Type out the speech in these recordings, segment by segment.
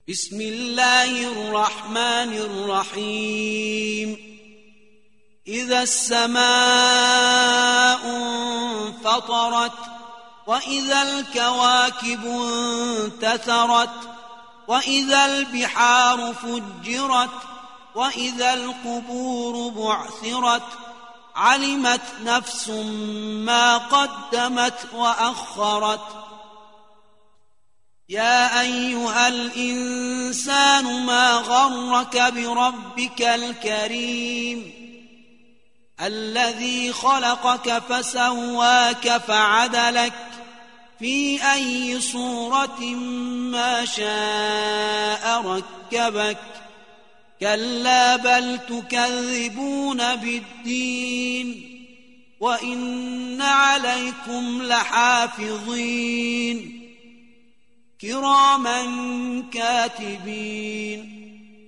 بسم الله الرحمن الرحيم إذا السماء انفطرت وإذا الكواكب انتثرت وإذا البحار فجرت وإذا القبور بعثرت علمت نفس ما قدمت وأخرت يا أيها الإنسان ما غرك بربك الكريم الذي خلقك فسواك فعدلك في أي صورة ما شاء ركبك كلا بل تكذبون بالدين وإن عليكم لحافظين كراما كاتبين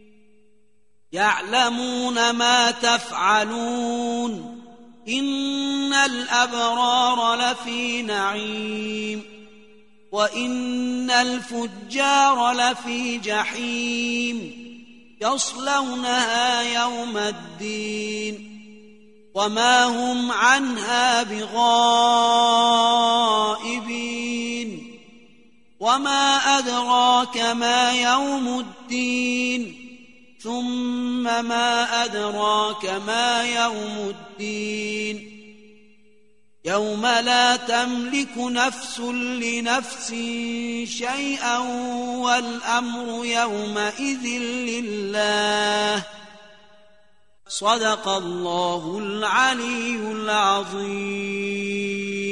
يعلمون ما تفعلون إن الأبرار لفي نعيم وإن الفجار لفي جحيم يصلونها يوم الدين وما هم عنها بغائبين وما أدراك ما يوم الدين ثم ما أدراك ما يوم الدين يوم لا تملك نفس لنفس شيئا والأمر يومئذ لله صدق الله العلي العظيم.